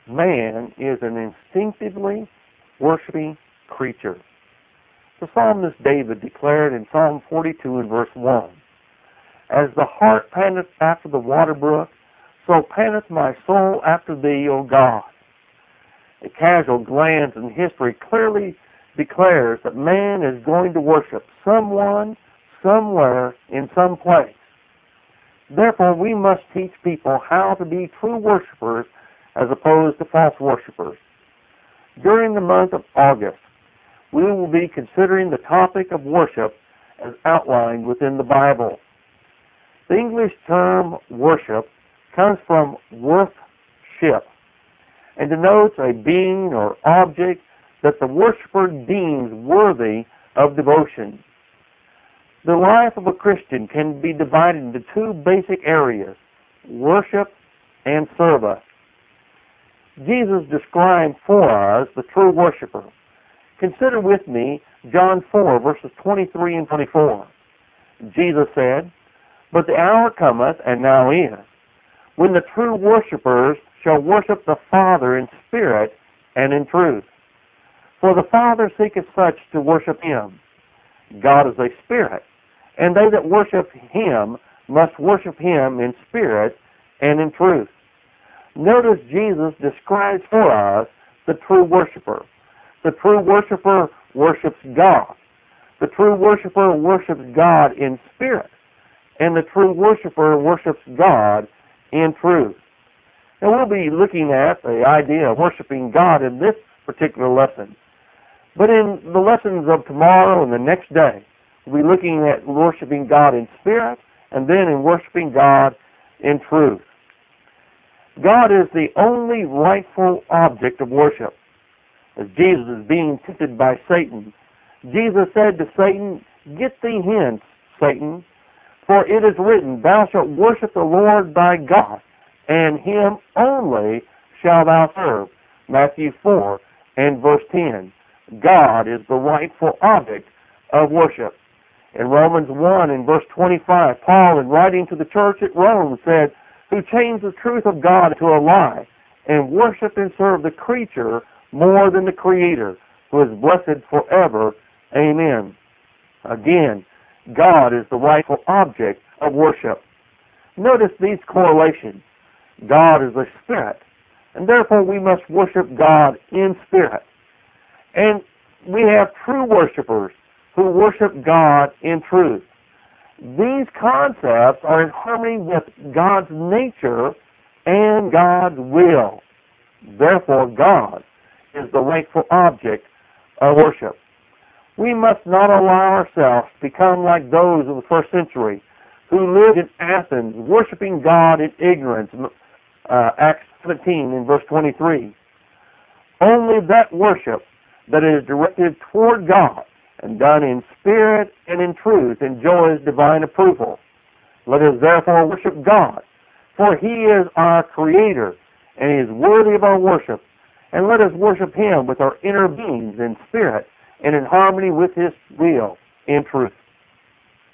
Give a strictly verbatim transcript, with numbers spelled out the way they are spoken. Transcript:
Man is an instinctively worshiping creature. The psalmist David declared in Psalm forty-two and verse one, "As the hart panteth after the water brook, so panteth my soul after thee, O God." A casual glance in history clearly declares that man is going to worship someone, somewhere, in some place. Therefore, we must teach people how to be true worshipers as opposed to false worshipers. During the month of August, we will be considering the topic of worship as outlined within the Bible. The English term worship comes from worth-ship and denotes a being or object that the worshiper deems worthy of devotion. The life of a Christian can be divided into two basic areas, worship and service. Jesus described for us the true worshiper. Consider with me John four, verses twenty-three and twenty-four. Jesus said, "But the hour cometh, and now is, when the true worshipers shall worship the Father in spirit and in truth. For the Father seeketh such to worship him. God is a spirit, and they that worship him must worship him in spirit and in truth." Notice Jesus describes for us the true worshiper. The true worshiper worships God. The true worshiper worships God in spirit, and the true worshiper worships God in truth. And we'll be looking at the idea of worshiping God in this particular lesson. But in the lessons of tomorrow and the next day, we'll be looking at worshiping God in spirit and then in worshiping God in truth. God is the only rightful object of worship. As Jesus is being tempted by Satan, Jesus said to Satan, "Get thee hence, Satan, for it is written, Thou shalt worship the Lord thy God, and him only shalt thou serve." Matthew four and verse ten. God is the rightful object of worship. In Romans one and verse twenty-five, Paul, in writing to the church at Rome, said, "Who changed the truth of God to a lie, and worship and serve the creature more than the Creator, who is blessed forever. Amen." Again, God is the rightful object of worship. Notice these correlations. God is a spirit, and therefore we must worship God in spirit. And we have true worshipers who worship God in truth. These concepts are in harmony with God's nature and God's will. Therefore, God is the rightful object of worship. We must not allow ourselves to become like those of the first century who lived in Athens, worshiping God in ignorance. Uh, Acts seventeen and verse twenty-three. Only that worship that is directed toward God and done in spirit and in truth enjoys divine approval. Let us therefore worship God, for he is our Creator, and he is worthy of our worship. And let us worship him with our inner beings in spirit and in harmony with his will in truth.